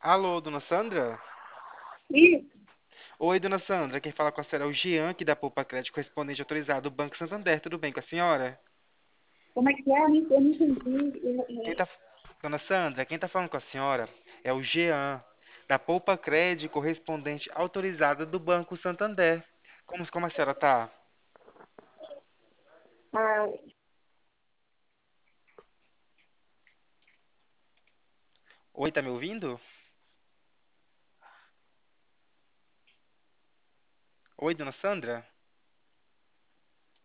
Alô, dona Sandra? Isso, Oi, dona Sandra. Quem fala com a senhora é o Jean, aqui da Poupa Crédito, correspondente autorizado do Banco Santander. Tudo bem com a senhora? como é que é? Eu não entendi. Quem tá... Dona Sandra, quem tá falando com a senhora é o Jean, da Poupa Crédito, correspondente autorizada do Banco Santander. Como a senhora tá? Ah, Oi, tá me ouvindo? Oi, dona Sandra?